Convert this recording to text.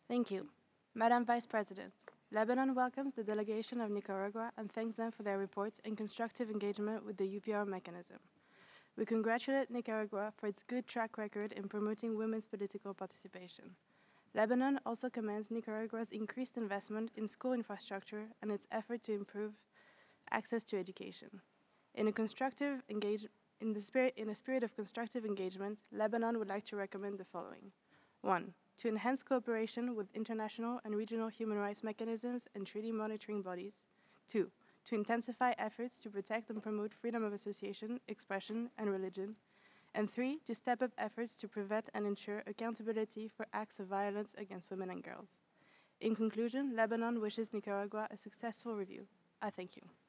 Thank you. Madam Vice President, Lebanon welcomes the delegation of Nicaragua and thanks them for their reports and constructive engagement with the UPR mechanism. We congratulate Nicaragua for its good track record in promoting women's political participation. Lebanon also commends Nicaragua's increased investment in school infrastructure and its effort to improve access to education. In a constructive engage in a spirit of constructive engagement, Lebanon would like to recommend the following. 1. To enhance cooperation with international and regional human rights mechanisms and treaty monitoring bodies. 2. To intensify efforts to protect and promote freedom of association, expression, and religion. And 3. To step up efforts to prevent and ensure accountability for acts of violence against women and girls. In conclusion, Lebanon wishes Nicaragua a successful review. I thank you.